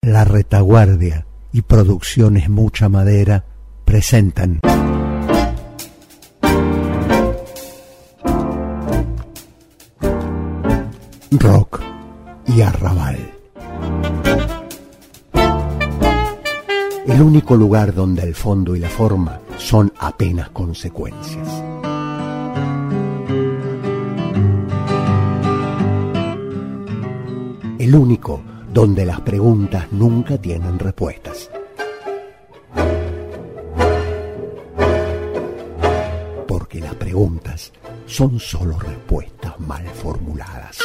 La Retaguardia y Producciones Mucha Madera presentan Rock y Arrabal. El único lugar donde el fondo y la forma son apenas consecuencias. El único donde las preguntas nunca tienen respuestas. Porque las preguntas son solo respuestas mal formuladas.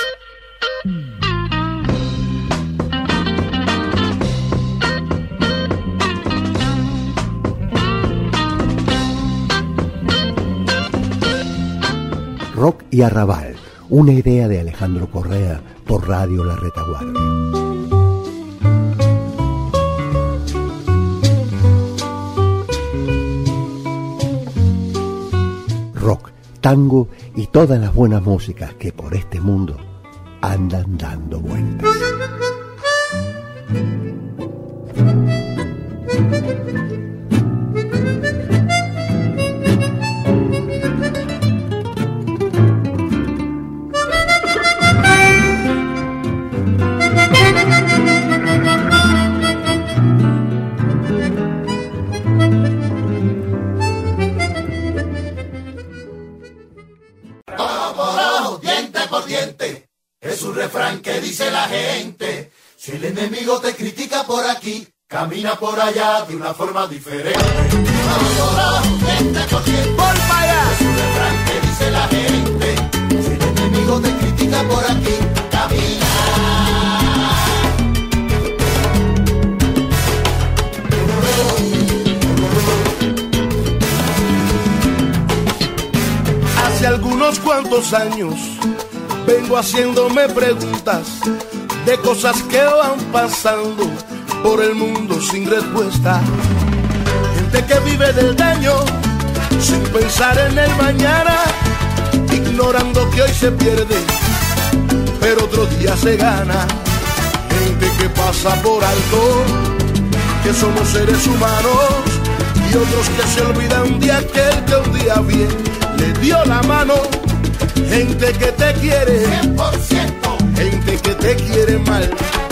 Rock y Arrabal, una idea de Alejandro Correa por Radio La Retaguardia. Rock, tango y todas las buenas músicas que por este mundo andan dando vueltas. Si el enemigo te critica por aquí, camina por allá de una forma diferente. Vamos abajo, gente por ciento. ¡Por allá! Es un refrán que dice la gente. Si el enemigo te critica por aquí, camina. Hace algunos cuantos años vengo haciéndome preguntas de cosas que van pasando por el mundo sin respuesta. Gente que vive del daño sin pensar en el mañana, ignorando que hoy se pierde, pero otro día se gana. Gente que pasa por alto que somos seres humanos, y otros que se olvidan de aquel que un día bien le dio la mano. Gente que te quiere 100%, gente que te quiere mal.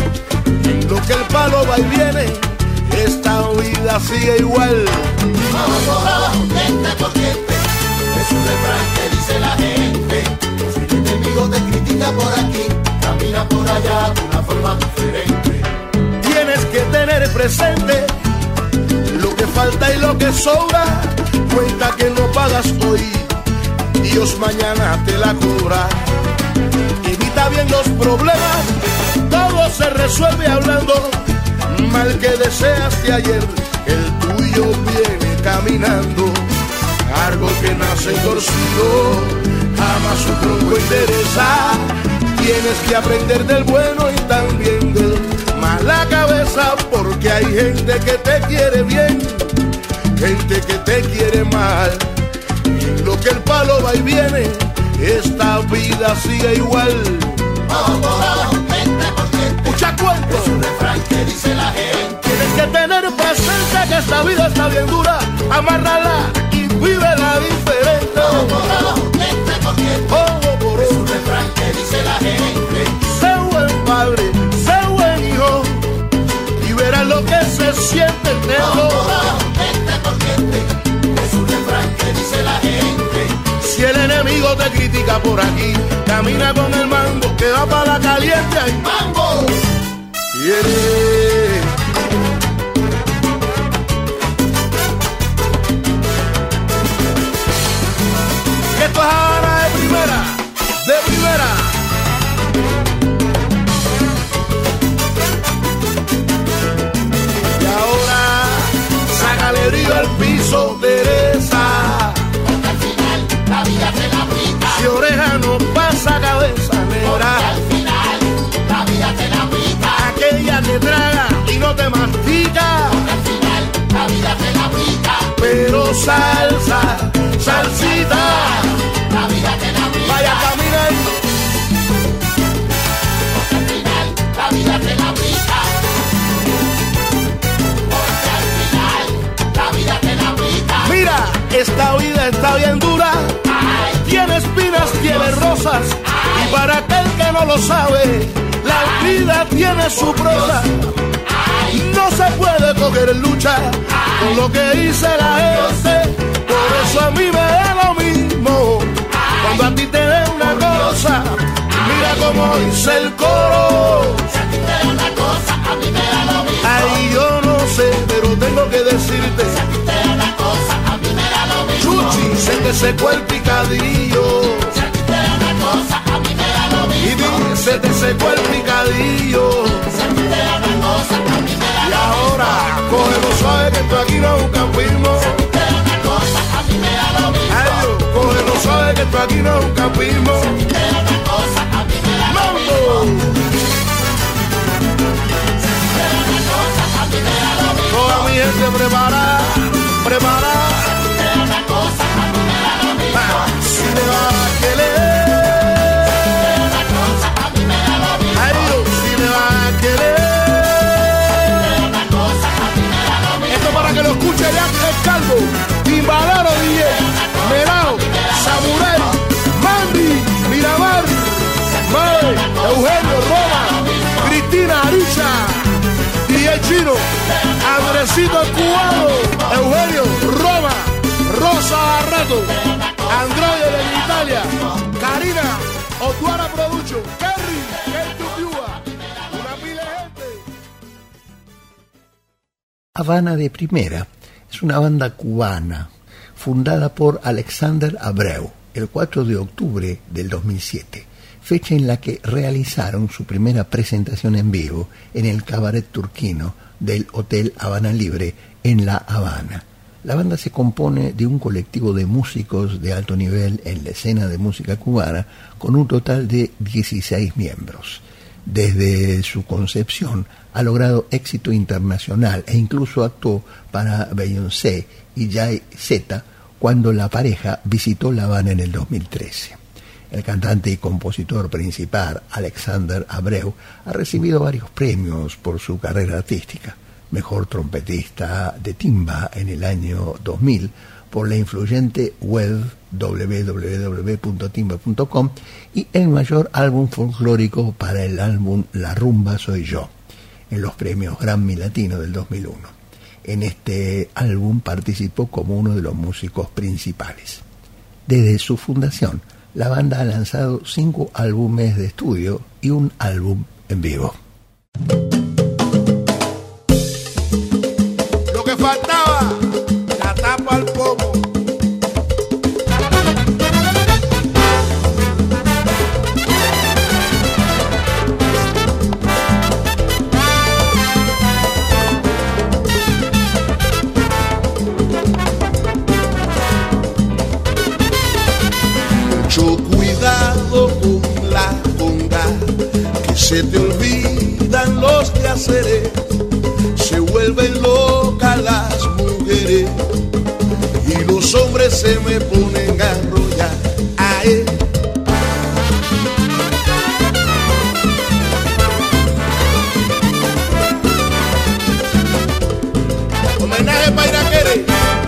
En lo que el palo va y viene, esta vida sigue igual. Vamos abajo, gente por gente. Es un refrán que dice la gente. Si el enemigo te critica por aquí, camina por allá de una forma diferente. Tienes que tener presente lo que falta y lo que sobra. Cuenta que no pagas hoy, Dios mañana te la cobra. Evita bien los problemas, todo se resuelve hablando. Mal que deseaste ayer, el tuyo viene caminando. Árbol que nace torcido, jamás su tronco interesa. Tienes que aprender del bueno y también del mala cabeza, porque hay gente que te quiere bien, gente que te quiere mal. Lo que el palo va y viene, esta vida sigue igual. Vamos abajo, gente por gente. Escucha cuento. Es un refrán que dice la gente. Tienes que tener presente que esta vida está bien dura. Amárrala y vívela diferente. Vamos abajo, gente por gente. Es un refrán que dice la gente. Sé buen padre, sé buen hijo, y verás lo que se siente el dedo. Vamos abajo, gente por gente. Es un refrán que dice la gente. Si el enemigo te critica por aquí, camina con el mango que va para la caliente. ¡Ay, ¡mambo! ¡Viene! Esto es ahora de primera, de primera. Y ahora, sácale brillo al piso, Teresa. La vida te la pica. Si oreja no pasa cabeza negra. Al final, la vida te la pica. Aquella que traga y no te mastica. Al final, la vida te la pica. Pero salsa, salsita. La vida te la pica. Vaya caminando. Al final, la vida te la pica. Esta vida está bien dura, tiene espinas, tiene rosas, y para aquel que no lo sabe, la vida tiene su prosa. No se puede coger lucha con lo que dice la gente, por eso a mí me da lo mismo cuando a ti te dé una cosa. Mira como dice el coro, si a ti te da una cosa, a mí me da lo mismo. ay, yo no sé, pero tengo que decirte, Si a ti te da una cosa, a mí me da lo mismo. Chuchi, se te secó el picadillo. Si a ti te da una cosa, a mí me da lo Y mismo. se te secó el picadillo. Si a ti te da una cosa, a mí me da Y lo ahora, mismo. cógelo suave que esto aquí no es un campismo. Si a ti te da una cosa, a mí me da lo mismo. Ay, Dios, cógelo suave que esto aquí no es un campismo. Si a ti te da una cosa, a mí me da lo ¡Mambo! mismo. Si a ti te da una cosa, a mí me da lo mismo. Toda mi gente preparada, preparada. Si a ti te da una cosa, a mí me da lo mismo. Si me va a querer, Una cosa, a mí me da lo mismo. ay Dios, si me va a querer. Una cosa, a mí me da lo mismo. Esto para que lo escuche ya el Calvo, Timbalero DJ, Melao, Samurai, Mandy, Miramar, Mae, Eugenio, Roma, Cristina, Arisha, DJ Chino, Andresito el Cubano, Eugenio, Roma, Rosa Barreto, Androide de Italia, Karina, Otuara Production, Kerry, Kentupiúa, una pila de gente. Habana de Primera es una banda cubana fundada por Alexander Abreu el 4 de octubre del 2007, fecha en la que realizaron su primera presentación en vivo en el Cabaret Turquino del Hotel Habana Libre en La Habana. La banda se compone de un colectivo de músicos de alto nivel en la escena de música cubana con un total de 16 miembros. Desde su concepción ha logrado éxito internacional e incluso actuó para Beyoncé y Jay-Z cuando la pareja visitó La Habana en el 2013. El cantante y compositor principal, Alexander Abreu, ha recibido varios premios por su carrera artística. Mejor trompetista de timba en el año 2000 por la influyente web www.timba.com y el mayor álbum folclórico para el álbum La Rumba Soy Yo, en los premios Grammy Latino del 2001. En este álbum participó como uno de los músicos principales. Desde su fundación, la banda ha lanzado 5 álbumes de estudio y un álbum en vivo. Lo que faltaba, la tapa al pomo. Mucho cuidado con la conga, que se te olvidan los quehaceres. Se vuelven locas las mujeres y los hombres se me ponen a enrollar. Ay. Homenaje para Iraquere.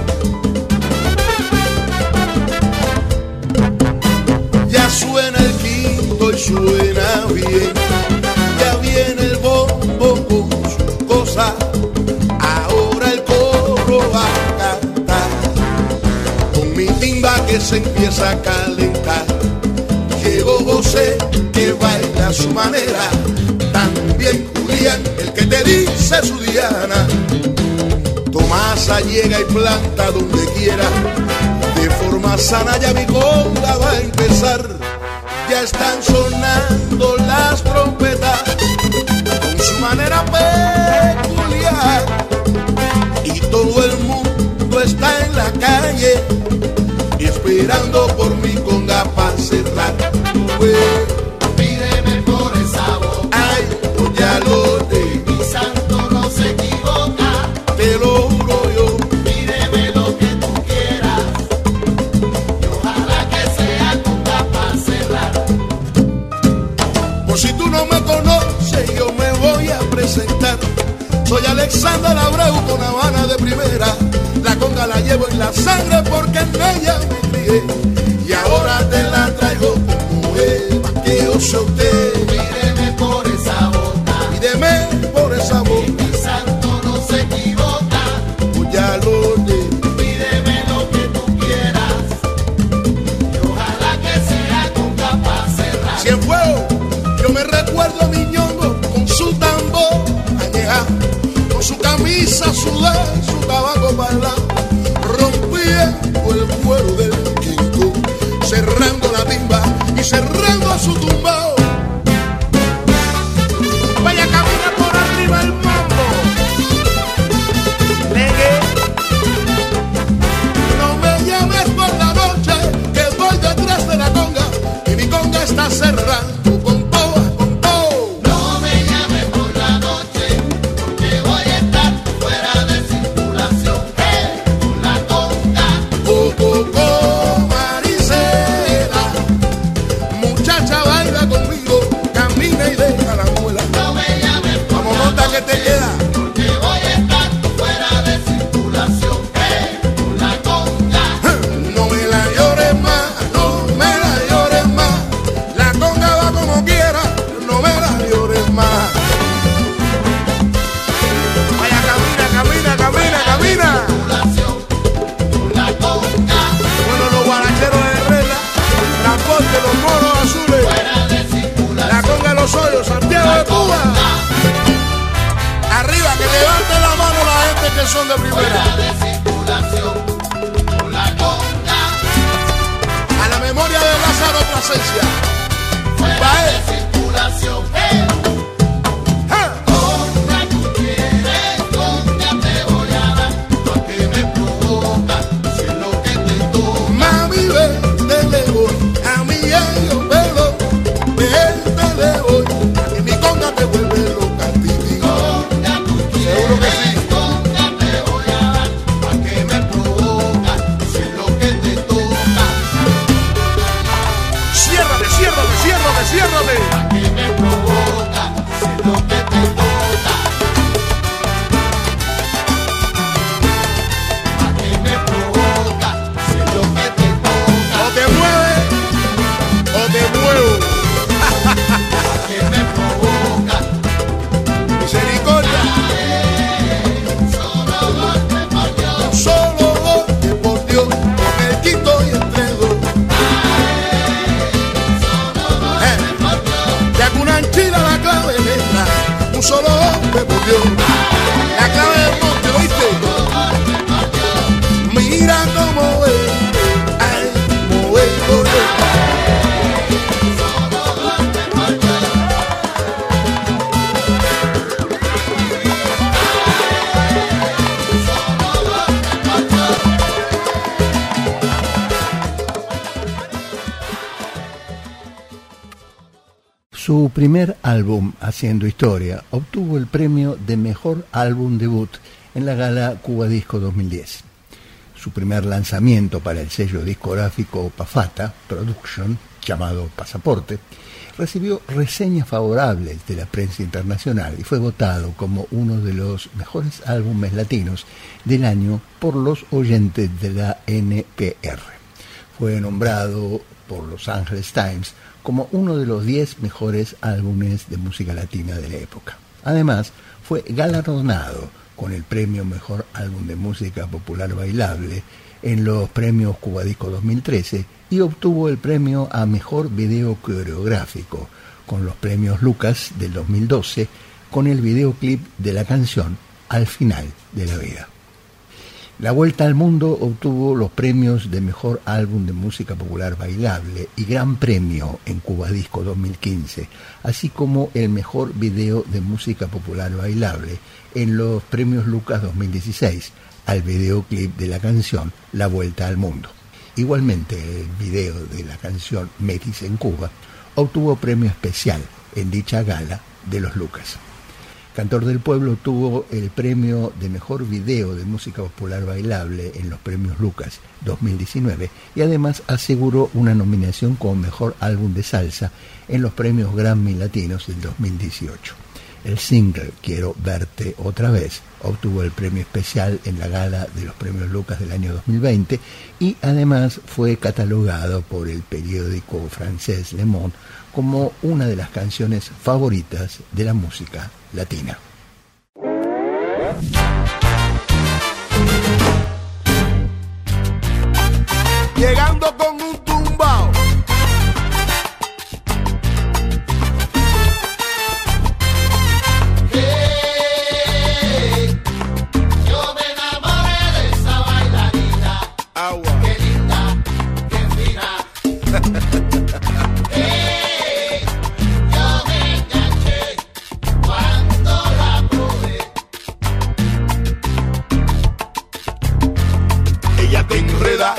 Ya suena el quinto y suena bien. Ya viene el bombo con su cosa. Ahora el coro va a cantar con mi timba que se empieza a calentar. Llegó José que baila a su manera, también Julián el que te dice su diana. Tomasa llega y planta donde quiera, de forma sana ya mi conga va a empezar. Ya están sonando las trompetas con su manera peculiar y todo el mundo está en la calle esperando por mi conga para cerrar. Míreme por esa boca. Ay, pues ya lo de Mi santo no se equivoca. te lo juro yo. Míreme lo que tú quieras. Y ojalá que sea conga para cerrar. Por si tú no me conoces, yo me voy a presentar. Soy Alexander Abreu con Habana de Primera, la conga droga la llevo en la sangre porque en ella me crié. Y ahora te la traigo como es, pa' que yo sea usted. Míreme por esa boca, Pídeme por esa y boca, mi santo no se equivoca. pues ya lo de. Pídeme lo que tú quieras, y ojalá que sea con capa cerrada. Si en fuego, yo me recuerdo a mi ñongo con su tambor añeja, con su camisa sudada y su tabaco bailado, rompiendo el cuero del quinto, cerrando la timba y cerrando a su tumbao. Vaya, camina por arriba el mambo, legue. No me llames por la noche, que voy detrás de la conga y mi conga está cerrando con todo, con todo. No me llames por la noche, porque voy a estar fuera de circulación. Con la conga, Maricela, muchacha baila conmigo, camina y deja la muela. no me llames por Vamos, la nota que te noche, queda. porque voy a estar fuera de circulación. Con la conga, No me la llores más, no me la llores más. La conga va como quiera, no me la llores más. Vaya, camina, camina, camina, camina. circulación. Con la conga, Bueno, los guaracheros de Herrera, transporte, los moros azules, fuera de circulación. la conga de los hoyos, Santiago de Cuba. Arriba, que levante la mano la gente que son de primera. Fuera de circulación. Con la conga, A la memoria de Lázaro Plasencia. fuera de circulación. ¡Ja! Conga, tú quieres, conga te voy a dar, pa' que me provoca, si es lo que te toca. Mami, vete le voy, a mi yo pelo, vete le voy, a que mi conga te vuelve loca, titi. Conga, tú Seguro que sí. quieres, conga te voy a dar, pa' que me provoca, si es lo que te toca. Ciérrame, ciérrame, ciérrame, ciérrame. Pa' que me provoca, si es lo que te toca. Pa' que me provoca, si es lo que te toca. O te mueves, o te muevo. Pa' que me provoca, Misericordia, solo golpe por Dios. solo golpe por Dios, con el quinto y el tredo. De Acunanchila la clave negra, un solo golpe por Dios. La clave del monte, ¿oíste? Mira cómo es, ay, cómo es, cómo es. Su primer álbum, Haciendo Historia, obtuvo el premio de Mejor Álbum Debut en la gala Cuba Disco 2010. Su primer lanzamiento para el sello discográfico Pafata Production, llamado Pasaporte, recibió reseñas favorables de la prensa internacional y fue votado como uno de los mejores álbumes latinos del año por los oyentes de la NPR. Fue nombrado por Los Angeles Times como uno de los 10 mejores álbumes de música latina de la época. Además, fue galardonado con el premio Mejor Álbum de Música Popular Bailable en los premios Cuba Disco 2013 y obtuvo el premio a Mejor Video Coreográfico con los premios Lucas del 2012 con el videoclip de la canción Al Final de la Vida. La Vuelta al Mundo obtuvo los premios de Mejor Álbum de Música Popular Bailable y Gran Premio en Cuba Disco 2015, así como el Mejor Video de Música Popular Bailable en los premios Lucas 2016 al videoclip de la canción La Vuelta al Mundo. Igualmente, el video de la canción Metis en Cuba obtuvo premio especial en dicha gala de los Lucas. Cantor del Pueblo tuvo el premio de Mejor Video de Música Popular Bailable en los premios Lucas 2019 y además aseguró una nominación como Mejor Álbum de Salsa en los premios Grammy Latinos del 2018. El single Quiero verte otra vez obtuvo el premio especial en la gala de los premios Lucas del año 2020 y además fue catalogado por el periódico francés Le Monde como una de las canciones favoritas de la música latina. Llegando con un tumbao. Yo me enamoré de esa bailarina. Agua. Qué linda, qué fina. Yo me enganché cuando la probé. Ella te enreda,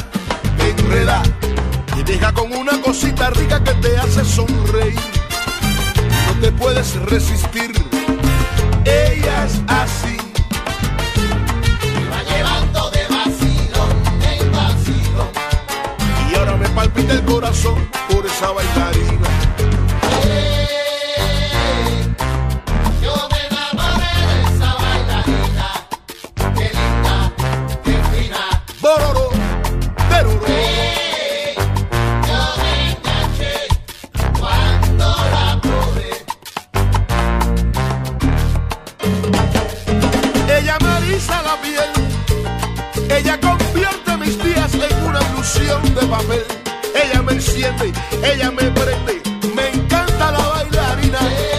y deja con una cosita rica que te hace sonreír. No te puedes resistir, ella es así. Me va llevando de vacilón en vacilón. Y ahora me palpita el corazón por esa bailarina. Yo me enamoré de esa bailarina. Qué linda, qué fina. Bororo, teroro. Yo me enganché cuando la probé. Ella me eriza la piel, ella convierte mis días en una ilusión de papel. Ella me enciende, ella me prende, me encanta la bailarina.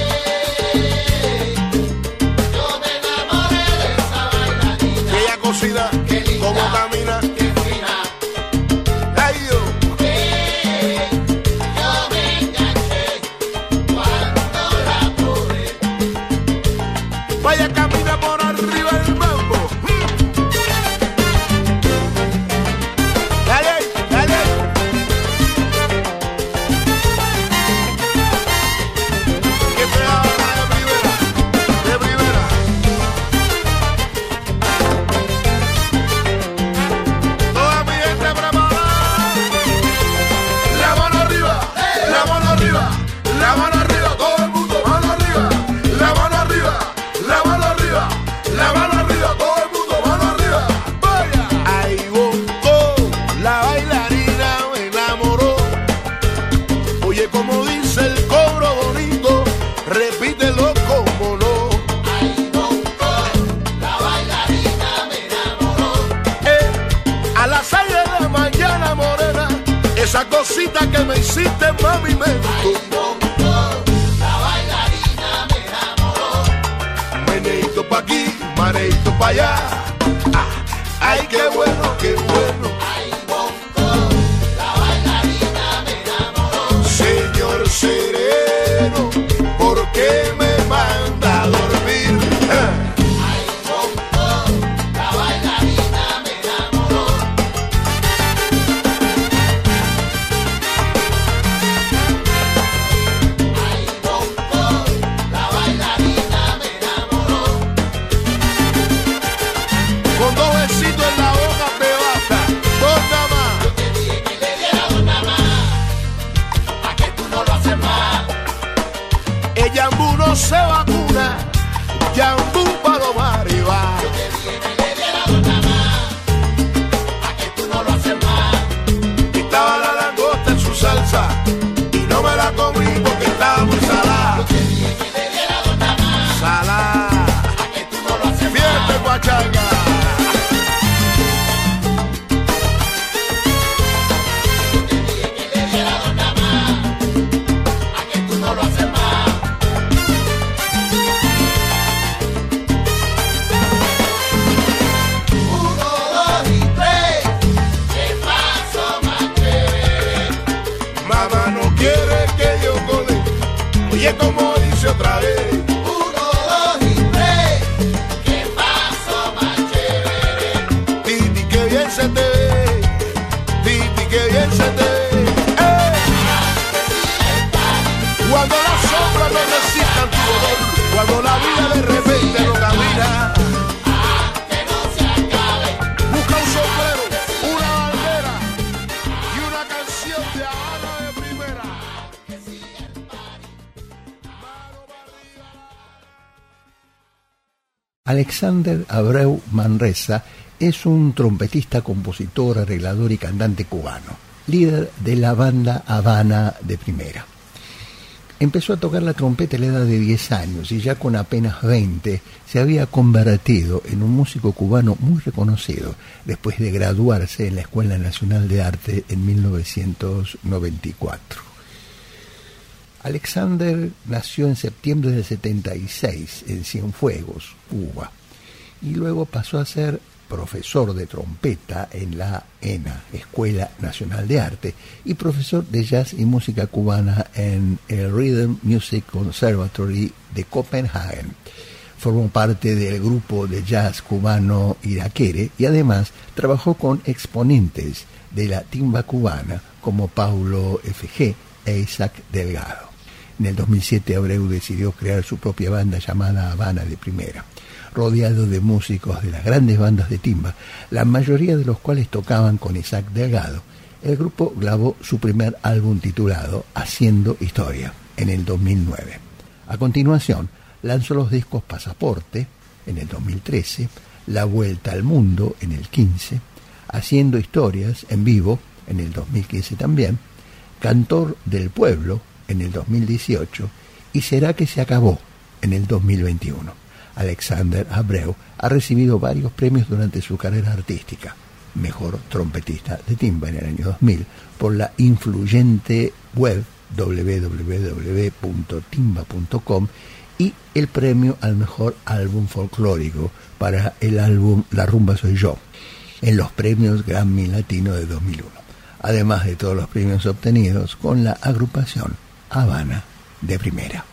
Yo me enamoré de esa bailarina. Ella cocina, Qué linda, como camina. qué fina. Ay, yo. Yo me enganché cuando la probé. Vaya, camina por arriba el mambo. Dale, dale. Que te haga de primera, de primera. Toda mi gente preparada. La mano arriba, la mano arriba, la mano arriba, todo el mundo, mano arriba, la mano arriba, la mano arriba, la mano arriba, todo el mundo, mano arriba. Vaya. Ahí voltó, la bailarina me enamoró. Oye, como dice el cobro bonito, repítelo como no. Ahí montó, la bailarina me enamoró. A las 6 de la mañana, morena, esa cosita que me hiciste, mami, me gustó. Ahí montó, la bailarina me enamoró. Meneito pa' aquí, maneito pa' allá. Ah, ay, qué bueno, qué bueno. Ahí montó, la bailarina me enamoró. Señor sereno, ¿por qué me manda a dormir? Ahí montó, la bailarina me enamoró. Ahí montó, la bailarina me enamoró. Con 2 besitos en la boca te basta, 2 nada más. Yo te dije que le diera una más, pa' que tú no lo haces más. El Yambú no se vacuna, Yambú pa' los marihuana. Yo te dije que le diera una más, pa' que tú no lo haces más. Estaba la langosta en su salsa y no me la comí porque estaba muy salada. Yo te dije que le diera una más, Salada, pa' que tú no lo haces fiesta más. guachanga. Yo te dije que le diera una más, pa' que tú no lo haces más. Uno, dos y tres, ¿qué pasó, más chévere? Mamá no quiere que yo cole. Oye, como dice otra vez. Uno, dos y tres, ¿qué pasó, más chévere? Titi, que bien se te ve. Titi, que bien se te ve. Cuando las sombras no resistan tu dolor, cuando la vida de repente no camina, Que no se acabe. busca un sombrero, una bandera y una canción de Habana de primera. Alexander Abreu Manresa es un trompetista, compositor, arreglador y cantante cubano, líder de la banda Habana de Primera. Empezó a tocar la trompeta a la edad de 10 años y ya con apenas 20 se había convertido en un músico cubano muy reconocido después de graduarse en la Escuela Nacional de Arte en 1994. Alexander nació en septiembre del 76 en Cienfuegos, Cuba, y luego pasó a ser profesor de trompeta en la ENA, Escuela Nacional de Arte, y profesor de jazz y música cubana en el Rhythm Music Conservatory de Copenhague. Formó parte del grupo de jazz cubano Iraquere y además trabajó con exponentes de la timba cubana como Paulo F.G. e Isaac Delgado. En el 2007 Abreu decidió crear su propia banda llamada Habana de Primera, rodeado de músicos de las grandes bandas de timba, la mayoría de los cuales tocaban con Isaac Delgado. El grupo grabó su primer álbum titulado Haciendo Historia en el 2009. A continuación, lanzó los discos Pasaporte en el 2013, La Vuelta al Mundo en el 15, Haciendo Historias en vivo en el 2015 también, Cantor del Pueblo en el 2018 y Será que se acabó en el 2021. Alexander Abreu ha recibido varios premios durante su carrera artística. Mejor trompetista de timba en el año 2000 por la influyente web www.timba.com y el premio al mejor álbum folclórico para el álbum La Rumba Soy Yo en los premios Grammy Latino de 2001, además de todos los premios obtenidos con la agrupación Habana de Primera.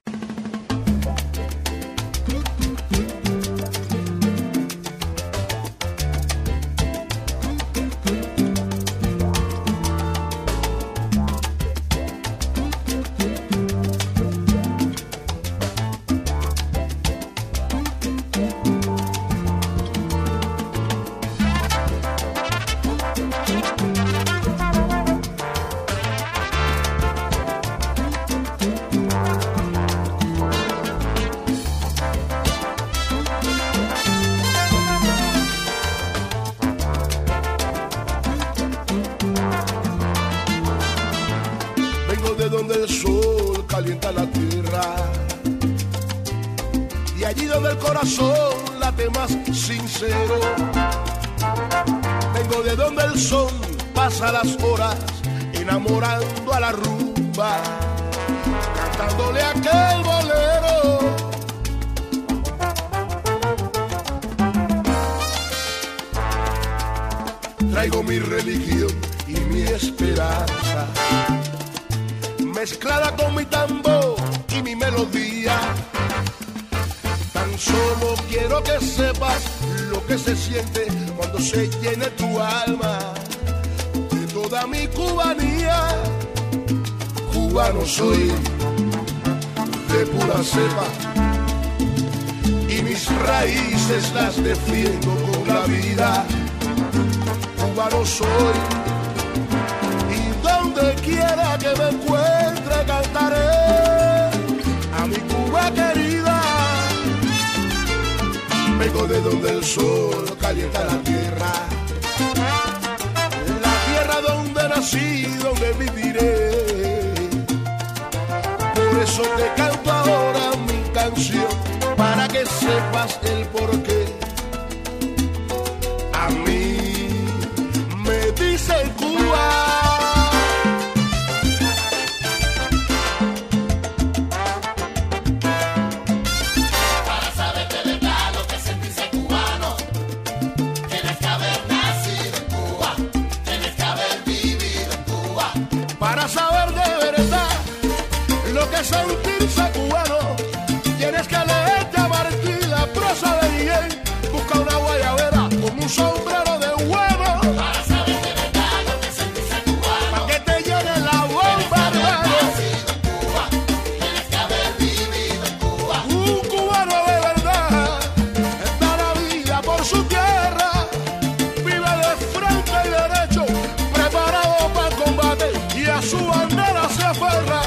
Vengo de donde el sol pasa las horas enamorando a la rumba, cantándole aquel bolero. Traigo mi religión y mi esperanza, mezclada con mi tambor y mi melodía. Tan solo quiero que sepas lo que se siente cuando se llene tu alma de toda mi cubanía. Cubano soy de pura cepa y mis raíces las defiendo con la vida. Cubano soy y donde quiera que me encuentre cantaré a mi Cuba querida. Vengo de donde el sol calienta la tierra donde nací, donde viviré. Por eso te canto ahora mi canción, para que sepas el porqué. A mí me dicen Cuba. Sentirse cubano, tienes que leerte a Martí, la prosa de Miguel. Busca una guayabera con un sombrero de huevo, para saber de verdad lo que sentirse cubano. Para que te llene la bomba, hermano. Nacido en Cuba, tienes que haber vivido en Cuba. Un cubano de verdad da la vida por su tierra, vive de frente y derecho, preparado para el combate y a su bandera se aferra.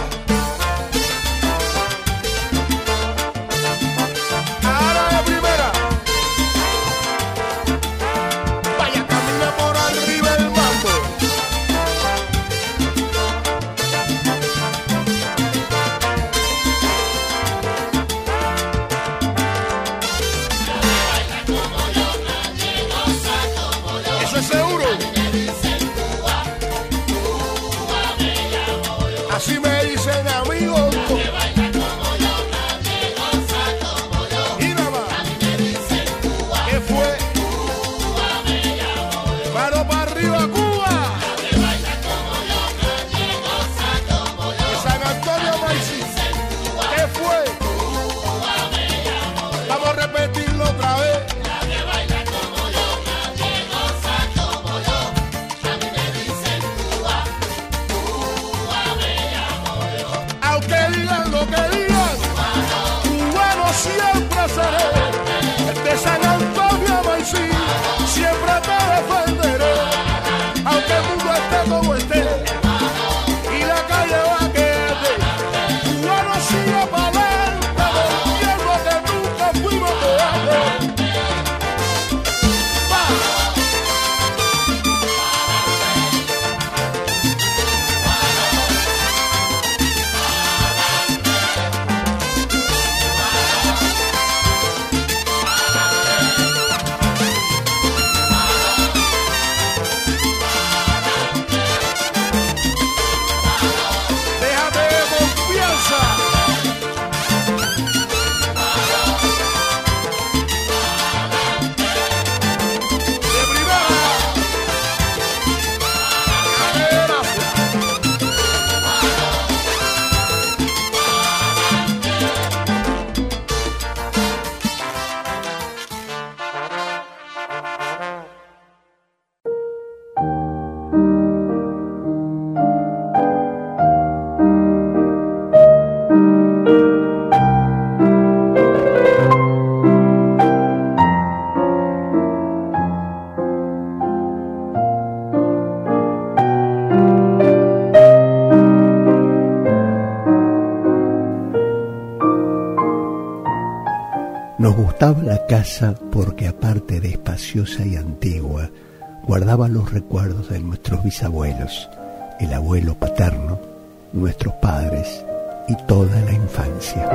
gustaba la casa porque, aparte de espaciosa y antigua, guardaba los recuerdos de nuestros bisabuelos, el abuelo paterno, nuestros padres y toda la infancia.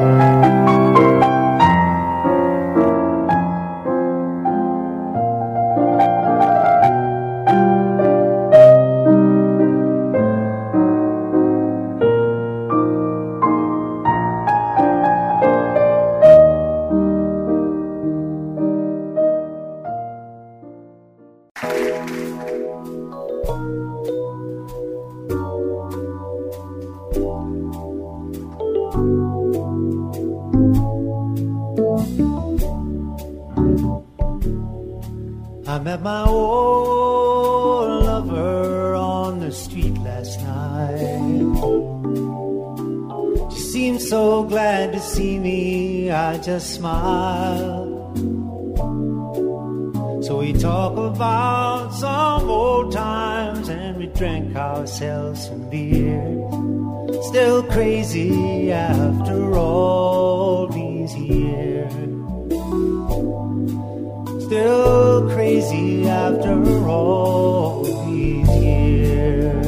I met my old lover on the street last night. She seemed so glad to see me, I just smiled. So we talked about some old times and we drank ourselves some beer. Still crazy after all these years. Still crazy after all these years.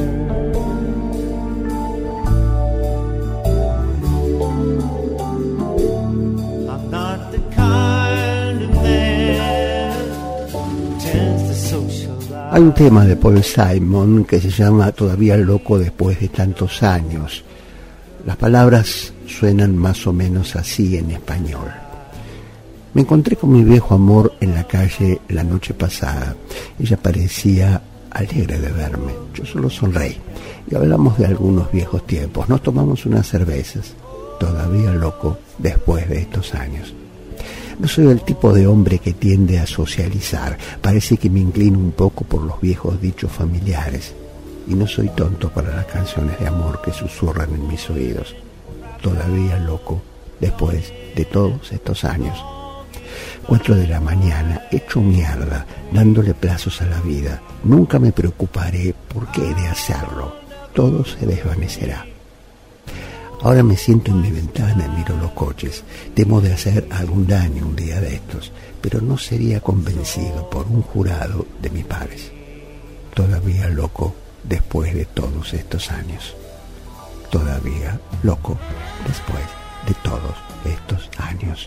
I'm not the kind of man who tends to socialize. Hay un tema de Paul Simon que se llama Todavía loco después de tantos años. Las palabras suenan más o menos así en español. Me encontré con mi viejo amor en la calle la noche pasada. Ella parecía alegre de verme. Yo solo sonreí y hablamos de algunos viejos tiempos. Nos tomamos unas cervezas. Todavía loco después de estos años. No soy el tipo de hombre que tiende a socializar. Parece que me inclino un poco por los viejos dichos familiares. Y no soy tonto para las canciones de amor que susurran en mis oídos. Todavía loco después de todos estos años. 4 de la mañana, hecho mierda, dándole plazos a la vida. Nunca me preocuparé por qué he de hacerlo. Todo se desvanecerá. Ahora me siento en mi ventana y miro los coches. Temo de hacer algún daño un día de estos, pero no sería convencido por un jurado de mis padres. Todavía loco después de todos estos años. Todavía loco después de todos estos años.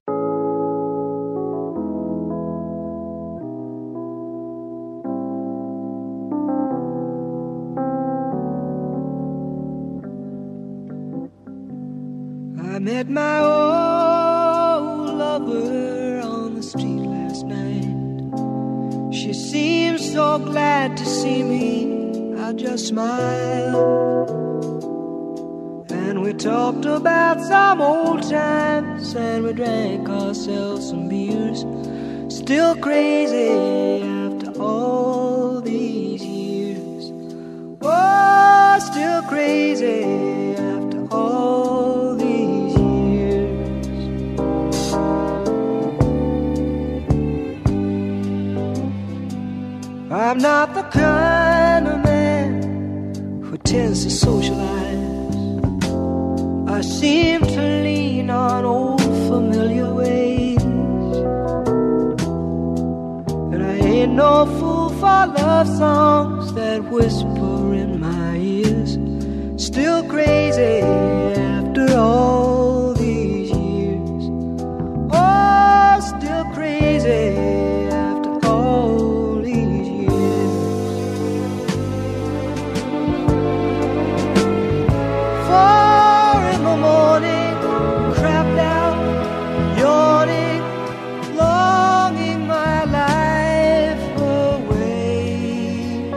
I met my old lover on the street last night. She seemed so glad to see me, I just smiled. And we talked about some old times, and we drank ourselves some beers. Still crazy after all these years. Oh, still crazy after all these years. I'm not the kind of man who tends to socialize. I seem to lean on old familiar ways. And I ain't no fool for love songs that whisper in my ears. Still crazy after all these years. Oh, still crazy after all these years. Four in the morning, crapped out, yawning, longing my life away.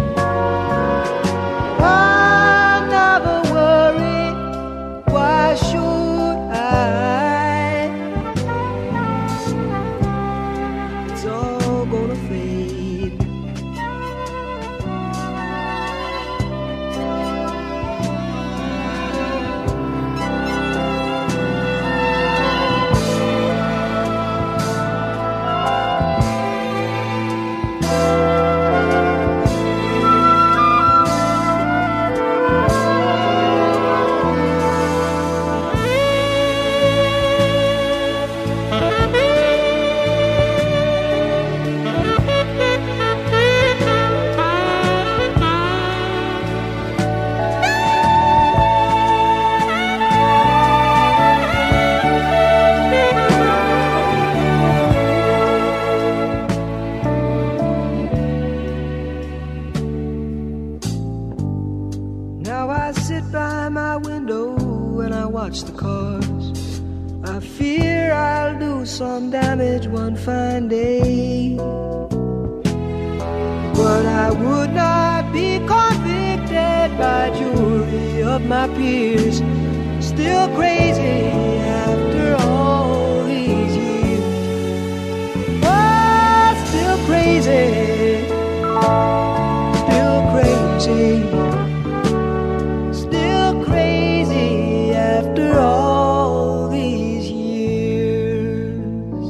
I never worry, why should what's the cause? I fear I'll do some damage one fine day. But I would not be convicted by jury of my peers. Still crazy after all these years. Oh, still crazy. Still crazy. Still crazy after all these years.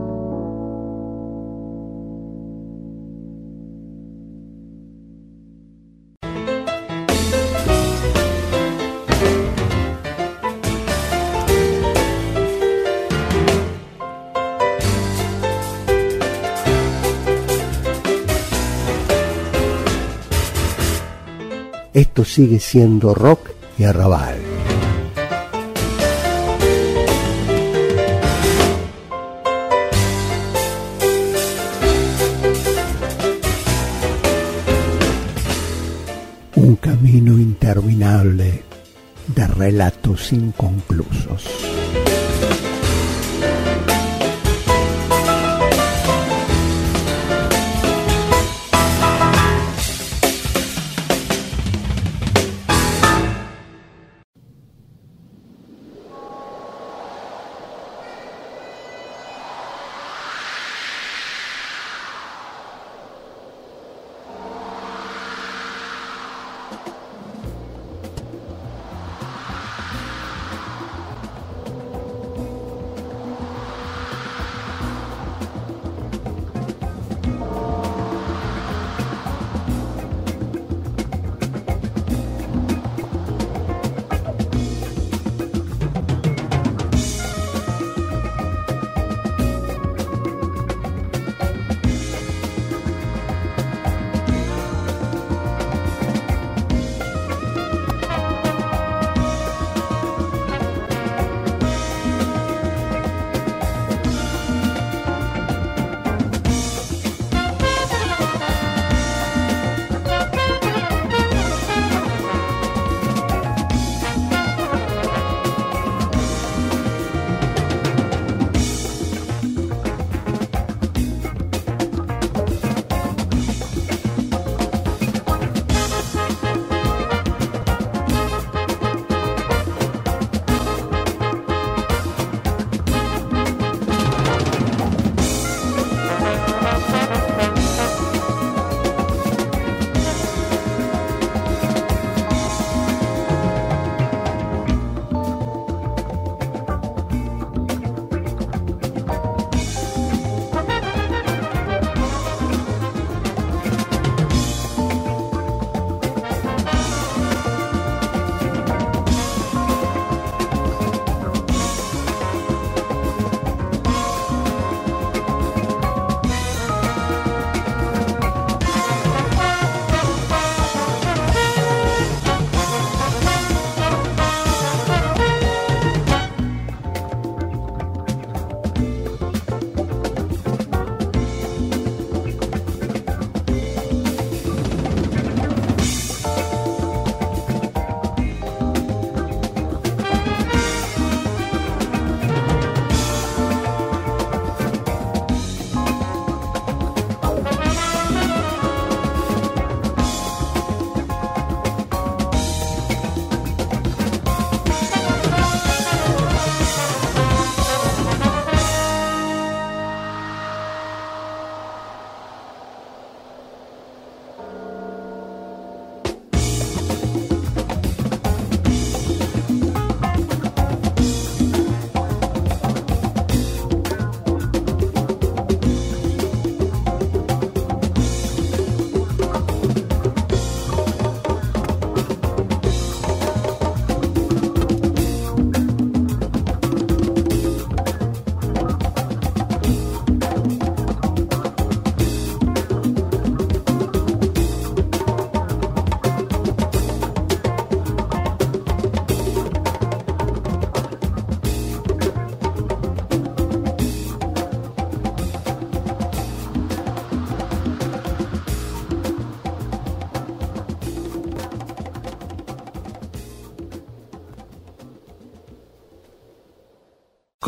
Esto sigue siendo rock y arrabal. Un camino interminable de relatos inconclusos.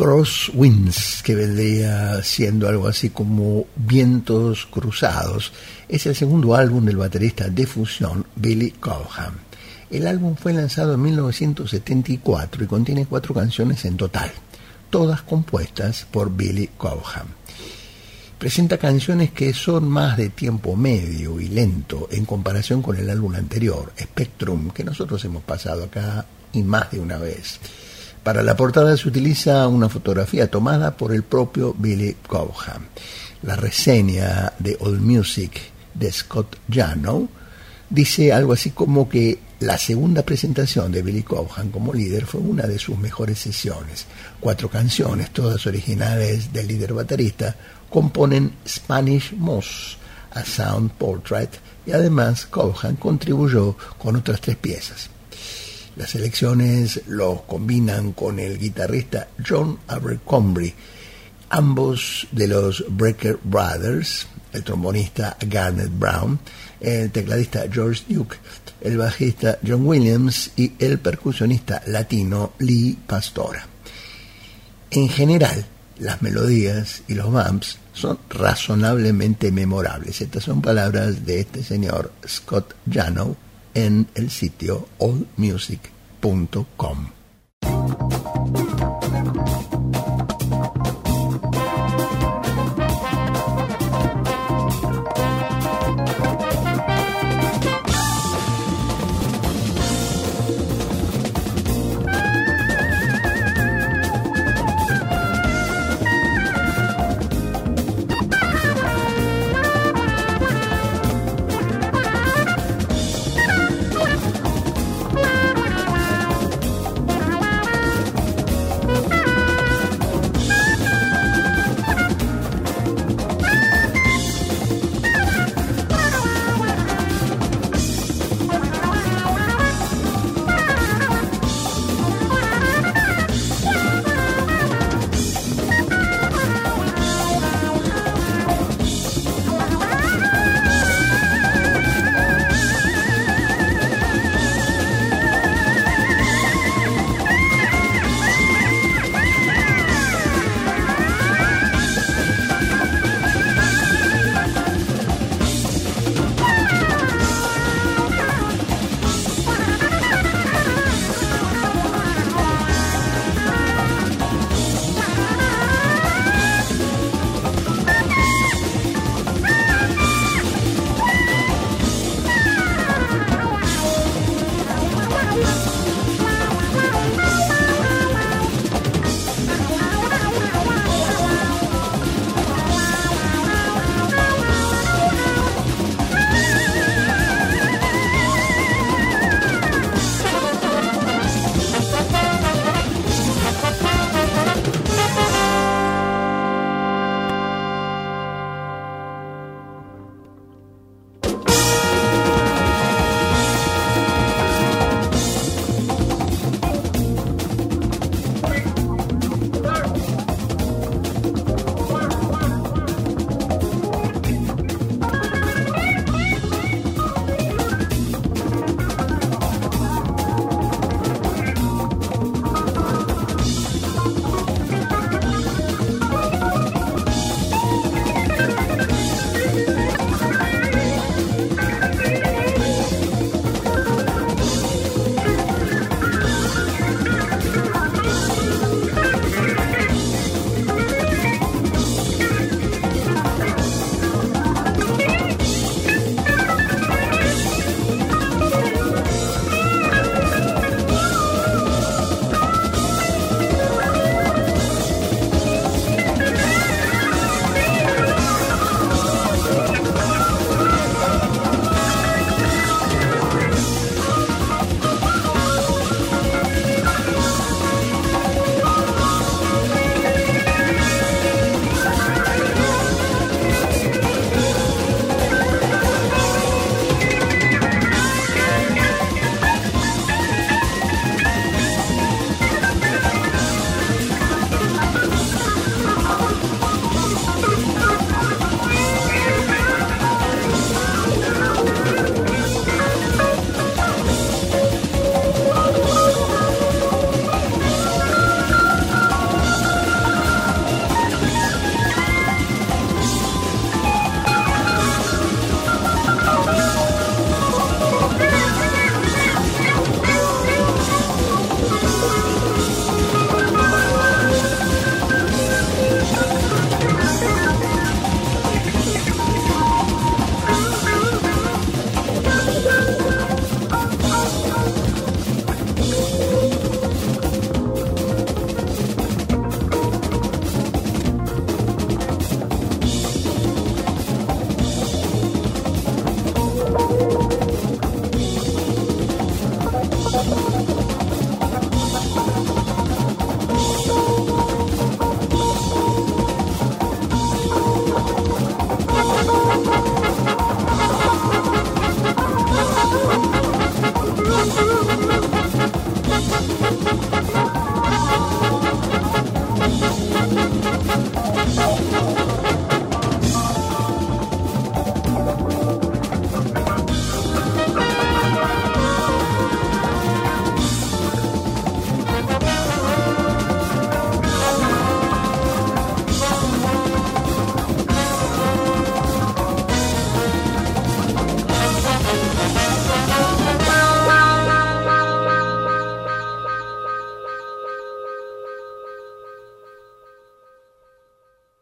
Crosswinds, que vendría siendo algo así como Vientos Cruzados, es el segundo álbum del baterista de fusión Billy Cobham. El álbum fue lanzado en 1974 y contiene 4 canciones en total, todas compuestas por Billy Cobham. Presenta canciones que son más de tiempo medio y lento en comparación con el álbum anterior, Spectrum, que nosotros hemos pasado acá y más de una vez. Para la portada se utiliza una fotografía tomada por el propio Billy Cobham. La reseña de AllMusic de Scott Janow dice algo así como que la segunda presentación de Billy Cobham como líder fue una de sus mejores sesiones. 4 canciones, todas originales del líder baterista, componen Spanish Moss, A Sound Portrait, y además Cobham contribuyó con otras 3 piezas. Las selecciones los combinan con el guitarrista John Abercrombie, ambos de los Brecker Brothers, el trombonista Garnet Brown, el tecladista George Duke, el bajista John Williams y el percusionista latino Lee Pastora. En general, las melodías y los bumps son razonablemente memorables. Estas son palabras de este señor Scott Janow en el sitio allmusic.com.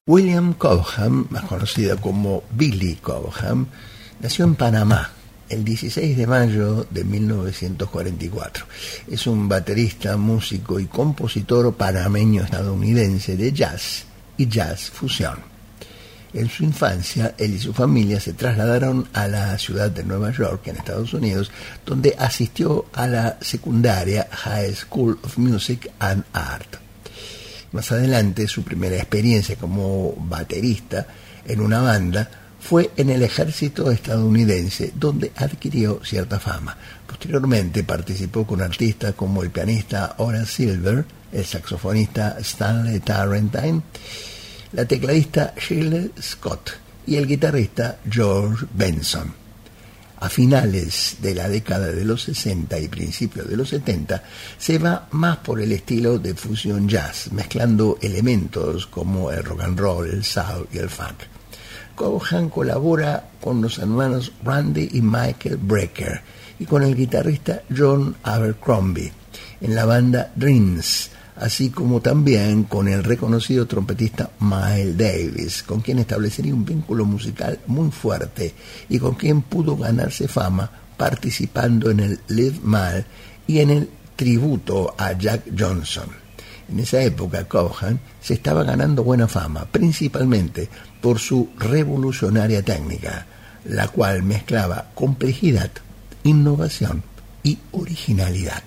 William Cobham, más conocido como Billy Cobham, nació en Panamá el 16 de mayo de 1944. Es un baterista, músico y compositor panameño-estadounidense de jazz y jazz fusión. En su infancia, él y su familia se trasladaron a la ciudad de Nueva York, en Estados Unidos, donde asistió a la secundaria High School of Music and Art. Más adelante, su primera experiencia como baterista en una banda fue en el ejército estadounidense, donde adquirió cierta fama. Posteriormente participó con artistas como el pianista Horace Silver, el saxofonista Stanley Tarrantine, la tecladista Shirley Scott y el guitarrista George Benson. A finales de la década de los 60 y principios de los 70 se va más por el estilo de fusion jazz, mezclando elementos como el rock and roll, el soul y el funk. Cobham colabora con los hermanos Randy y Michael Brecker y con el guitarrista John Abercrombie en la banda Dreams, así como también con el reconocido trompetista Miles Davis, con quien establecería un vínculo musical muy fuerte y con quien pudo ganarse fama participando en el Live Mal y en el tributo a Jack Johnson. En esa época Cobham se estaba ganando buena fama, principalmente por su revolucionaria técnica, la cual mezclaba complejidad, innovación y originalidad.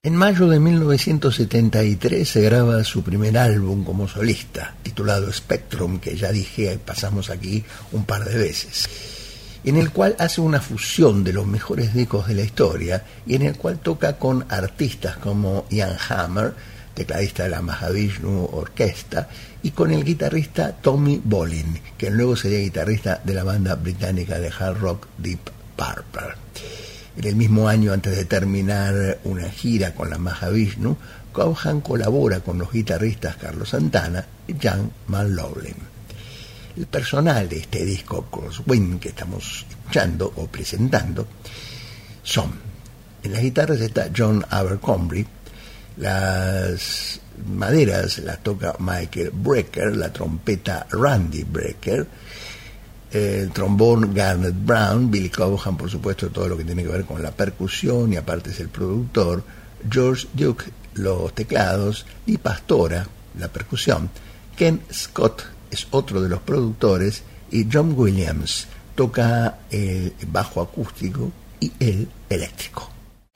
En mayo de 1973 se graba su primer álbum como solista, titulado Spectrum, que ya dije, pasamos aquí un par de veces, en el cual hace una fusión de los mejores discos de la historia y en el cual toca con artistas como Ian Hammer, tecladista de la Mahavishnu Orquesta, y con el guitarrista Tommy Bolin, que luego sería guitarrista de la banda británica de hard rock Deep Purple. En el mismo año, antes de terminar una gira con la Mahavishnu, Cobham colabora con los guitarristas Carlos Santana y Jan Mallovin. El personal de este disco Crosswind que estamos escuchando o presentando son: en las guitarras está John Abercrombie, las maderas las toca Michael Brecker, la trompeta Randy Brecker, el trombón Garnet Brown, Billy Cobham, por supuesto, todo lo que tiene que ver con la percusión, y aparte es el productor, George Duke, los teclados, y Pastora, la percusión. Ken Scott es otro de los productores, y John Williams toca el bajo acústico y el eléctrico.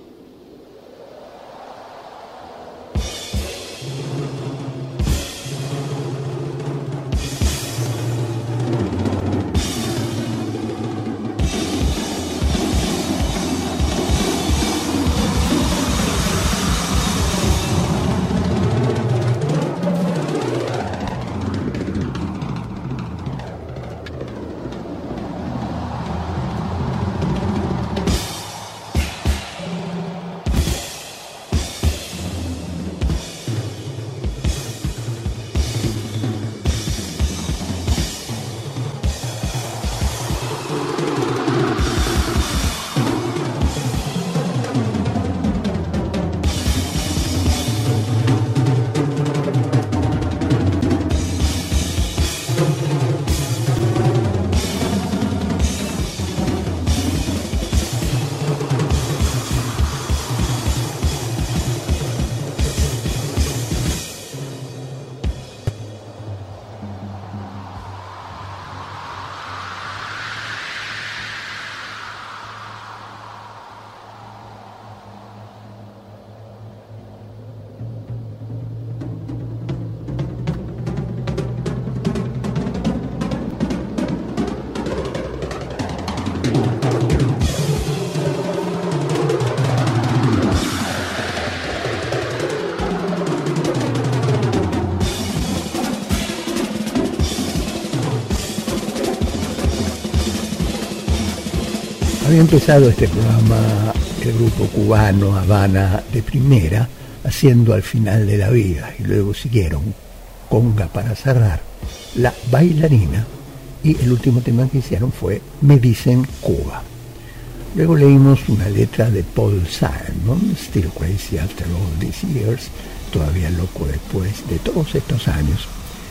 Había empezado este programa el grupo cubano Habana de Primera, haciendo Al final de la vida, y luego siguieron Conga para cerrar, La bailarina, y el último tema que hicieron fue Me dicen Cuba. Luego leímos una letra de Paul Simon, Still Crazy After All These Years, todavía loco después de todos estos años.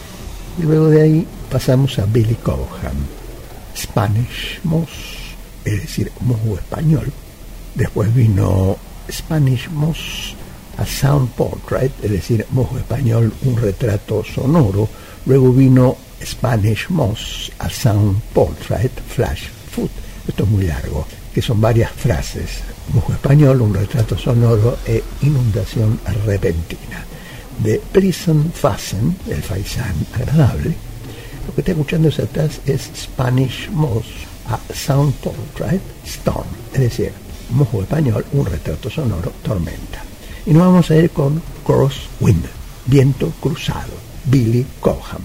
Y luego de ahí pasamos a Billy Cobham, Spanish Moss, es decir, mojo español. Después vino Spanish Moss, A Sound Portrait, es decir, mojo español, un retrato sonoro. Luego vino Spanish Moss, A Sound Portrait, Flash Foot. Esto es muy largo, que son varias frases: mojo español, un retrato sonoro e inundación repentina. De Prison Fasten, el faisán agradable. Lo que está escuchando hacia atrás es Spanish Moss, A Sound Portrait, Storm, es decir, mojo español, un retrato sonoro, tormenta. Y nos vamos a ir con Crosswind, viento cruzado, Billy Cobham.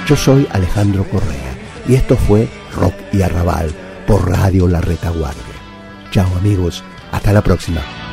Yo soy Alejandro Correa y esto fue Rock y Arrabal por Radio La Retaguardia. Chao amigos, hasta la próxima.